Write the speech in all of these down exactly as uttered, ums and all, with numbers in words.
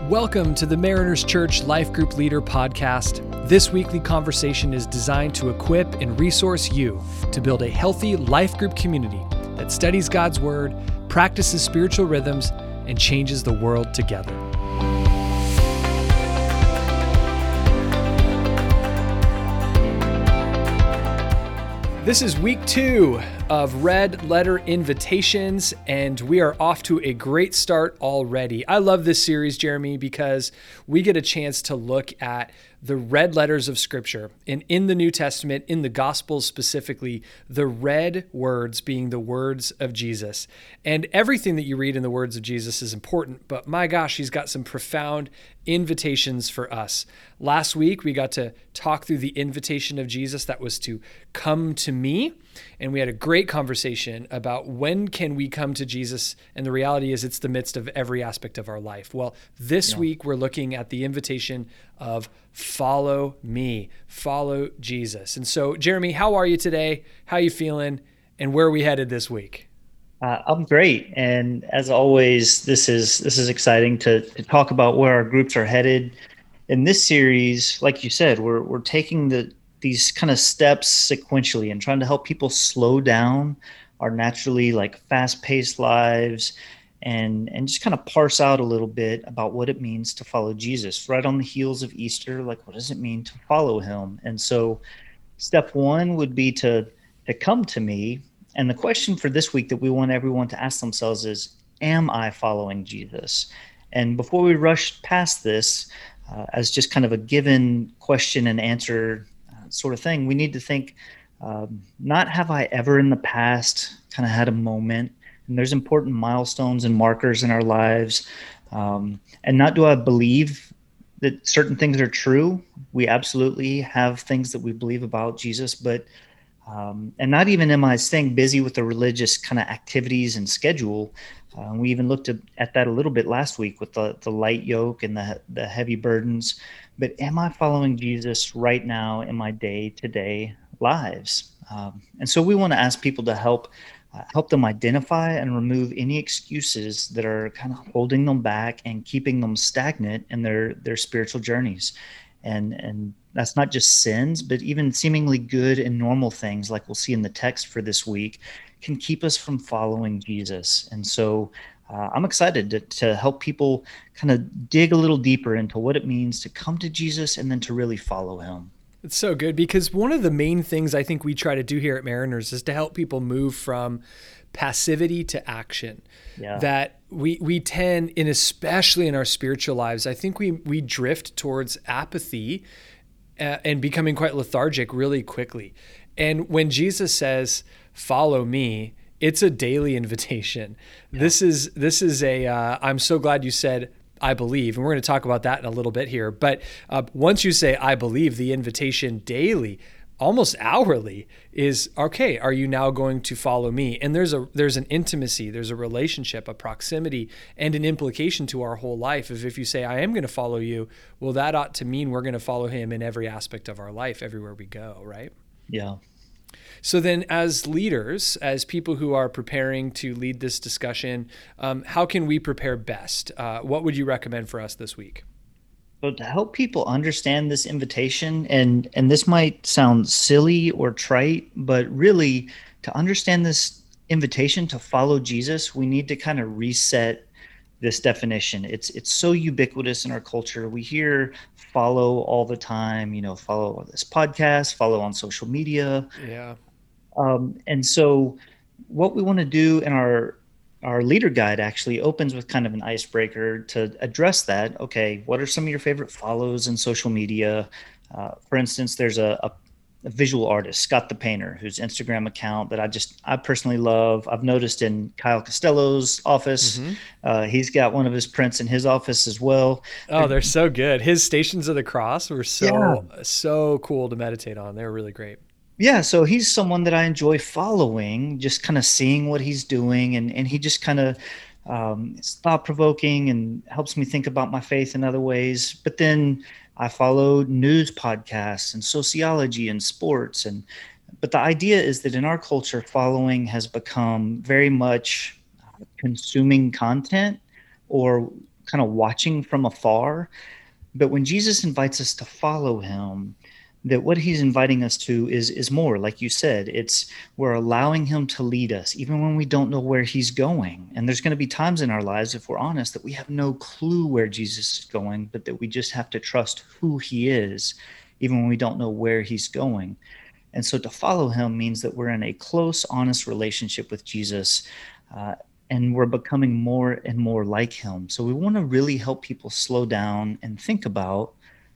Welcome to the Mariners Church Life Group Leader Podcast. This weekly conversation is designed to equip and resource you to build a healthy life group community that studies God's Word, practices spiritual rhythms, and changes the world together. This is week two of Red Letter Invitations, and we are off to a great start already. I love this series, Jeremy, because we get a chance to look at the red letters of Scripture. And in the New Testament, in the Gospels specifically, the red words being the words of Jesus. And everything that you read in the words of Jesus is important, but my gosh, he's got some profound invitations for us. Last week, we got to talk through the invitation of Jesus that was to come to me. And we had a great conversation about when can we come to Jesus? And the reality is it's the midst of every aspect of our life. Well, this yeah. week we're looking at the invitation of follow me, follow Jesus. And so, Jeremy, how are you today? How are you feeling? And where are we headed this week? Uh, I'm great. And as always, this is this is exciting to, to talk about where our groups are headed. In this series, like you said, we're we're taking the these kind of steps sequentially and trying to help people slow down our naturally like fast-paced lives and and just kind of parse out a little bit about what it means to follow Jesus right on the heels of Easter. Like, what does it mean to follow him? And so step one would be to to come to me. And the question for this week that we want everyone to ask themselves is, am I following Jesus? And before we rush past this, uh, as just kind of a given question and answer sort of thing, we need to think, um, not have I ever in the past kind of had a moment, and there's important milestones and markers in our lives, um, and not do I believe that certain things are true. We absolutely have things that we believe about Jesus, but um, and not even am I staying busy with the religious kind of activities and schedule. Uh, we even looked at, at that a little bit last week with the, the light yoke and the the heavy burdens. But am I following Jesus right now in my day-to-day lives? Um, and so we want to ask people to help uh, help them identify and remove any excuses that are kind of holding them back and keeping them stagnant in their their spiritual journeys. And and that's not just sins, but even seemingly good and normal things, like we'll see in the text for this week, can keep us from following Jesus. And so uh, I'm excited to, to help people kind of dig a little deeper into what it means to come to Jesus and then to really follow him. It's so good, because one of the main things I think we try to do here at Mariners is to help people move from passivity to action. Yeah. That we we tend, and especially in our spiritual lives, I think we we drift towards apathy uh, and becoming quite lethargic really quickly. And when Jesus says, follow me, it's a daily invitation. Yeah. This is this is a, uh, I'm so glad you said, I believe, and we're going to talk about that in a little bit here. But uh, once you say, I believe, the invitation daily, almost hourly, is, okay, are you now going to follow me? And there's a there's an intimacy, there's a relationship, a proximity, and an implication to our whole life. If, if you say, I am going to follow you, well, that ought to mean we're going to follow him in every aspect of our life, everywhere we go, right? Yeah. So then, as leaders, as people who are preparing to lead this discussion, um, how can we prepare best? Uh, what would you recommend for us this week? So to help people understand this invitation, and and this might sound silly or trite, but really to understand this invitation to follow Jesus, we need to kind of reset this definition. It's it's so ubiquitous in our culture. We hear follow all the time, you know, follow this podcast, follow on social media. Yeah. Um, and so what we want to do in our our leader guide actually opens with kind of an icebreaker to address that. Okay, what are some of your favorite follows in social media? Uh, for instance, there's a, a, a visual artist, Scott the Painter, whose Instagram account that I just, I personally love. I've noticed in Kyle Costello's office, mm-hmm. uh, he's got one of his prints in his office as well. Oh, they're so good. His Stations of the Cross were so, yeah. so cool to meditate on. They were really great. Yeah, so he's someone that I enjoy following, just kind of seeing what he's doing, and, and he just kind of um, is thought-provoking and helps me think about my faith in other ways. But then I follow news podcasts and sociology and sports, and but the idea is that in our culture, following has become very much consuming content, or kind of watching from afar. But when Jesus invites us to follow him, that what he's inviting us to is is more, like you said. It's we're allowing him to lead us even when we don't know where he's going. And there's going to be times in our lives, if we're honest, that we have no clue where Jesus is going, but that we just have to trust who he is even when we don't know where he's going. And so to follow him means that we're in a close, honest relationship with Jesus, uh, and we're becoming more and more like him. So we want to really help people slow down and think about,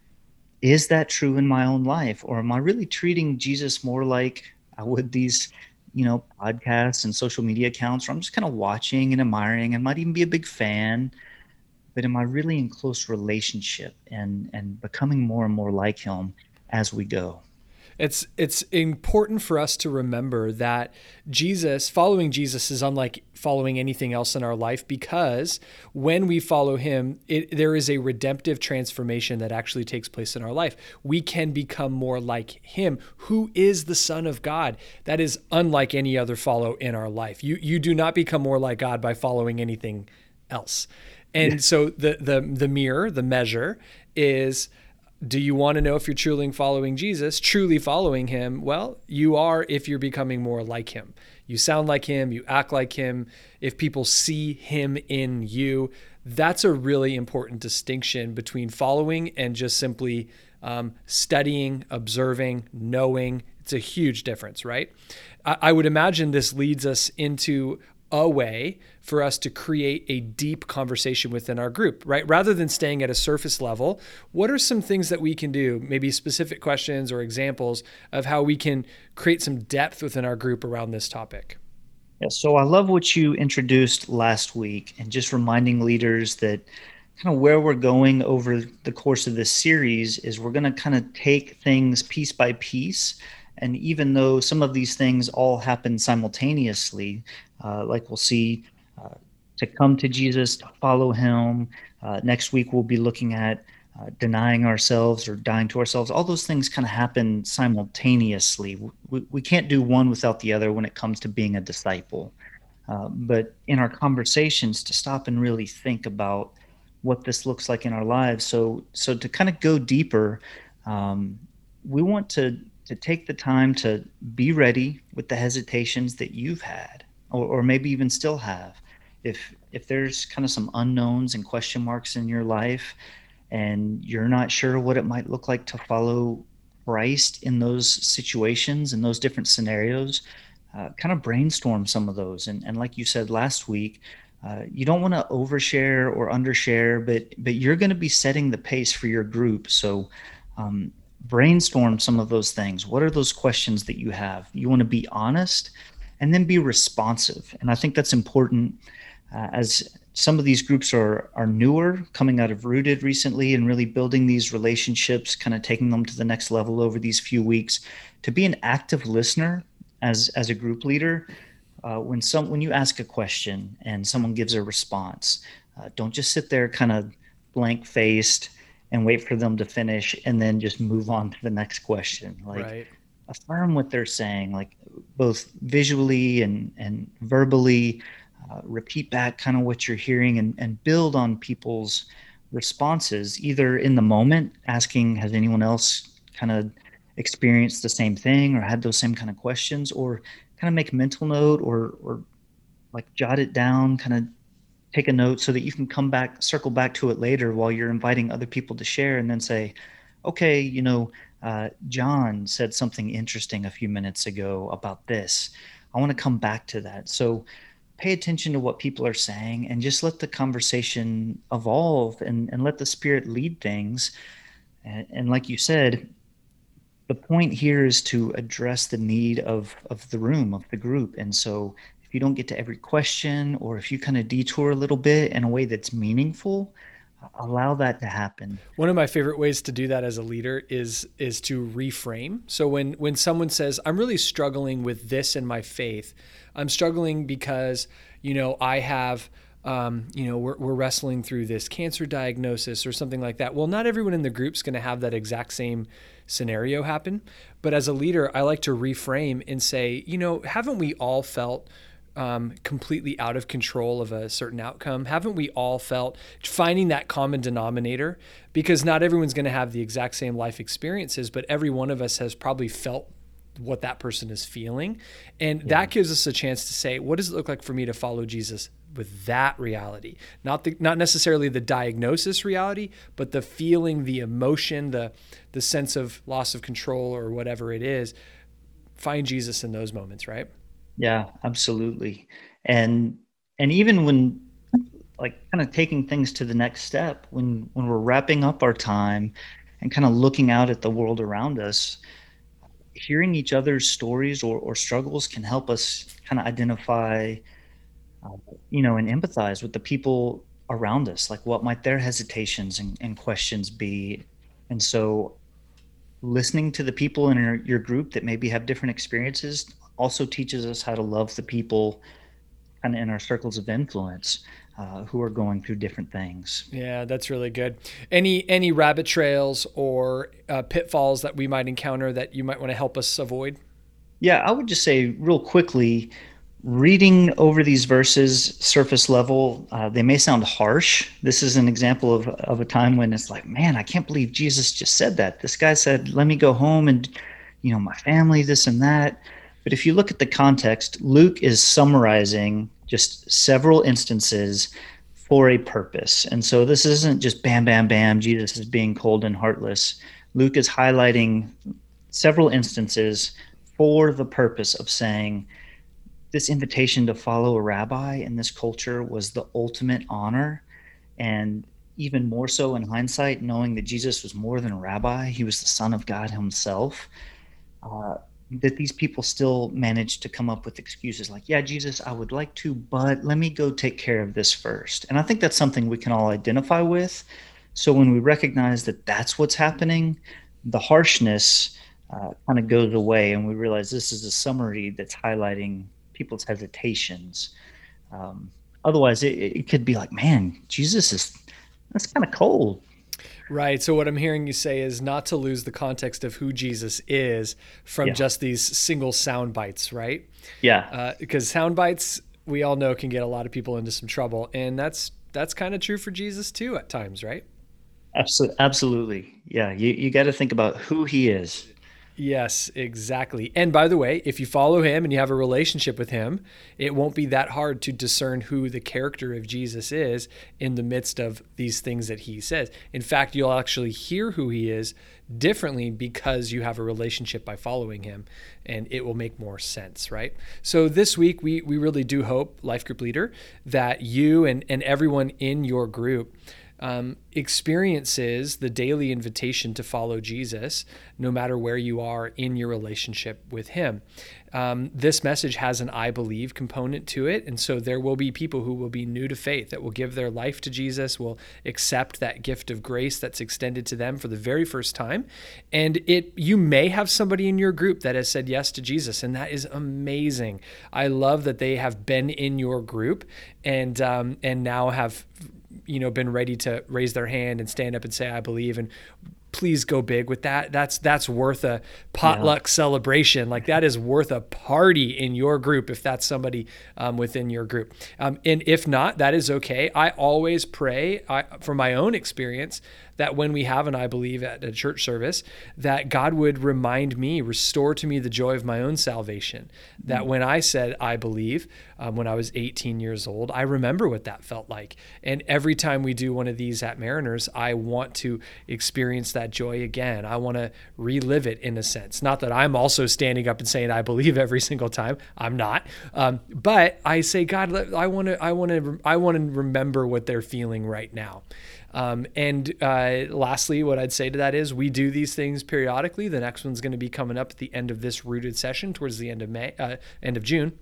is that true in my own life? Or am I really treating Jesus more like I would these, you know, podcasts and social media accounts where I'm just kind of watching and admiring and might even be a big fan, but am I really in close relationship and and becoming more and more like him as we go? It's it's important for us to remember that Jesus, following Jesus is unlike following anything else in our life, because when we follow him, it, there is a redemptive transformation that actually takes place in our life. We can become more like him, who is the Son of God. That is unlike any other follow in our life. You you do not become more like God by following anything else. And yeah. so the the the mirror, the measure is, do you want to know if you're truly following Jesus, truly following him? Well, you are if you're becoming more like him. You sound like him, you act like him. If people see him in you, that's a really important distinction between following and just simply um, studying, observing, knowing. It's a huge difference, right? I, I would imagine this leads us into a way for us to create a deep conversation within our group, right? Rather than staying at a surface level, what are some things that we can do, maybe specific questions or examples of how we can create some depth within our group around this topic? Yeah, so I love what you introduced last week, and just reminding leaders that kind of where we're going over the course of this series is we're going to kind of take things piece by piece. And even though some of these things all happen simultaneously, uh, like we'll see uh, to come to Jesus, to follow him. Uh, next week, we'll be looking at uh, denying ourselves or dying to ourselves. All those things kind of happen simultaneously. We, we can't do one without the other when it comes to being a disciple. Uh, but in our conversations, to stop and really think about what this looks like in our lives. So, so to kind of go deeper, um, we want to to take the time to be ready with the hesitations that you've had, or, or maybe even still have. If if there's kind of some unknowns and question marks in your life, and you're not sure what it might look like to follow Christ in those situations, in those different scenarios, uh, kind of brainstorm some of those. And, and like you said last week, uh, you don't want to overshare or undershare, but but you're going to be setting the pace for your group. So um, brainstorm some of those things. What are those questions that you have? You want to be honest and then be responsive. And I think that's important uh, as some of these groups are are newer, coming out of Rooted recently and really building these relationships, kind of taking them to the next level over these few weeks, to be an active listener as as a group leader. Uh, when some when you ask a question and someone gives a response, uh, don't just sit there kind of blank faced and wait for them to finish and then just move on to the next question. Like, right. Affirm what they're saying, like both visually and, and verbally, uh, repeat back kind of what you're hearing, and, and build on people's responses, either in the moment, asking, has anyone else kind of experienced the same thing or had those same kind of questions, or kind of make a mental note or, or like jot it down, kind of take a note so that you can come back, circle back to it later while you're inviting other people to share, and then say, okay, you know, uh, John said something interesting a few minutes ago about this. I want to come back to that. So pay attention to what people are saying and just let the conversation evolve, and, and let the Spirit lead things. And, and like you said, the point here is to address the need of, of the room, of the group. And so if you don't get to every question, or if you kind of detour a little bit in a way that's meaningful, allow that to happen. One of my favorite ways to do that as a leader is is to reframe. So when when someone says, I'm really struggling with this in my faith, I'm struggling because, you know, I have, um, you know, we're, we're wrestling through this cancer diagnosis or something like that. Well, not everyone in the group's going to have that exact same scenario happen. But as a leader, I like to reframe and say, you know, haven't we all felt um, completely out of control of a certain outcome? Haven't we all felt finding that common denominator? Because not everyone's going to have the exact same life experiences, but every one of us has probably felt what that person is feeling. And yeah. that gives us a chance to say, what does it look like for me to follow Jesus with that reality? Not the, not necessarily the diagnosis reality, but the feeling, the emotion, the, the sense of loss of control or whatever it is. Find Jesus in those moments, right? Yeah, absolutely. And, and even when, like, kind of taking things to the next step, when, when we're wrapping up our time and kind of looking out at the world around us, hearing each other's stories or, or struggles can help us kind of identify, uh, you know, and empathize with the people around us. Like, what might their hesitations and, and questions be? And so listening to the people in your, your group that maybe have different experiences also teaches us how to love the people kind of in our circles of influence uh, who are going through different things. Yeah, that's really good. Any any rabbit trails or uh, pitfalls that we might encounter that you might want to help us avoid? Yeah, I would just say real quickly, reading over these verses surface level, uh, they may sound harsh. This is an example of, of a time when it's like, man, I can't believe Jesus just said that. This guy said, let me go home and, you know, my family, this and that. But if you look at the context, Luke is summarizing just several instances for a purpose. And so this isn't just bam, bam, bam, Jesus is being cold and heartless. Luke is highlighting several instances for the purpose of saying this invitation to follow a rabbi in this culture was the ultimate honor. And even more so in hindsight, knowing that Jesus was more than a rabbi, he was the Son of God himself. Uh, that these people still managed to come up with excuses like, yeah, Jesus, I would like to, but let me go take care of this first. And I think that's something we can all identify with. So when we recognize that that's what's happening, the harshness uh, kind of goes away, and we realize this is a summary that's highlighting people's hesitations. Um, otherwise, it, it could be like, man, Jesus is, that's kind of cold. Right. So what I'm hearing you say is not to lose the context of who Jesus is from yeah. just these single sound bites, right? Yeah. Uh, because sound bites, we all know, can get a lot of people into some trouble. And that's that's kind of true for Jesus too at times, right? Absolutely. Absolutely. Yeah. You, you got to think about who he is. Yes, exactly. And by the way, if you follow him and you have a relationship with him, it won't be that hard to discern who the character of Jesus is in the midst of these things that he says. In fact, you'll actually hear who he is differently because you have a relationship by following him, and it will make more sense, right? So this week, we we really do hope, Life Group Leader, that you and, and everyone in your group Um, experiences the daily invitation to follow Jesus, no matter where you are in your relationship with him. Um, this message has an I believe component to it. And so there will be people who will be new to faith, that will give their life to Jesus, will accept that gift of grace that's extended to them for the very first time. And it, you may have somebody in your group that has said yes to Jesus, and that is amazing. I love that they have been in your group and, um, and now have you know, been ready to raise their hand and stand up and say, I believe. And please go big with that. That's, that's worth a potluck yeah. celebration. Like, that is worth a party in your group if that's somebody um, within your group. Um, and if not, that is okay. I always pray I, from my own experience that when we have an I believe at a church service, that God would remind me, restore to me the joy of my own salvation. That mm-hmm. when I said I believe, um, when I was eighteen years old, I remember what that felt like. And every time we do one of these at Mariners, I want to experience that joy again. I want to relive it in a sense. Not that I'm also standing up and saying I believe every single time. I'm not. Um, but I say, God, I want to, I want to, I want to remember what they're feeling right now. Um, and uh, lastly, what I'd say to that is we do these things periodically. The next one's going to be coming up at the end of this Rooted session towards the end of May, uh, end of June.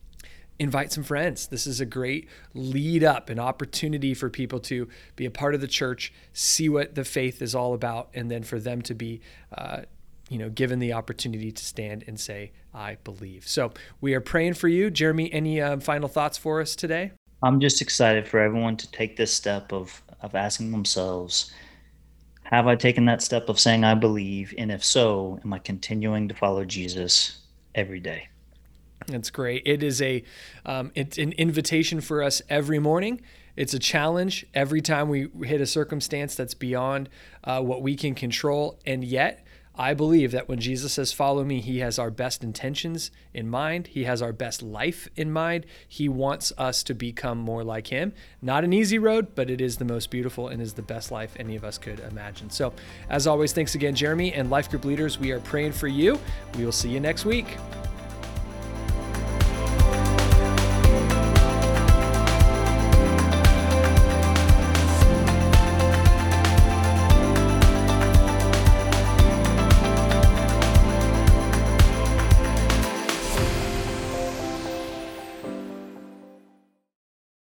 Invite some friends. This is a great lead up, an opportunity for people to be a part of the church, see what the faith is all about, and then for them to be uh, you know, given the opportunity to stand and say, I believe. So we are praying for you. Jeremy, any um, final thoughts for us today? I'm just excited for everyone to take this step of of asking themselves, have I taken that step of saying I believe? And if so, am I continuing to follow Jesus every day? That's great. It is a, um, it's an invitation for us every morning. It's a challenge every time we hit a circumstance that's beyond uh, what we can control. And yet, I believe that when Jesus says, follow me, he has our best intentions in mind. He has our best life in mind. He wants us to become more like him. Not an easy road, but it is the most beautiful and is the best life any of us could imagine. So as always, thanks again, Jeremy, and Life Group leaders, we are praying for you. We will see you next week.